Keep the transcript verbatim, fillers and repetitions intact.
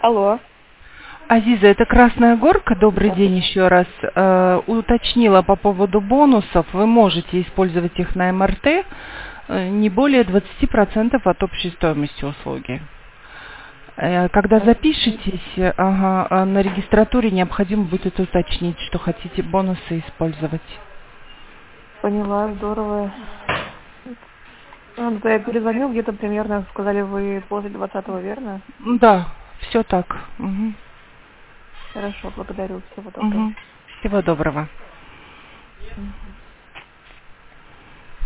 Алло. Азиза, это Красная Горка. Добрый день еще раз. Э, уточнила по поводу бонусов. Вы можете использовать их на эм эр тэ э, не более двадцати процентов от общей стоимости услуги. Э, когда запишетесь, э, ага, э, на регистратуре необходимо будет уточнить, что хотите бонусы использовать. Поняла, здорово. Ну, да, я перезвонил где-то примерно, сказали вы после двадцатого, верно? Да, все так. Мгм. Хорошо, благодарю, всего доброго. Мгм. Всего доброго. Мгм.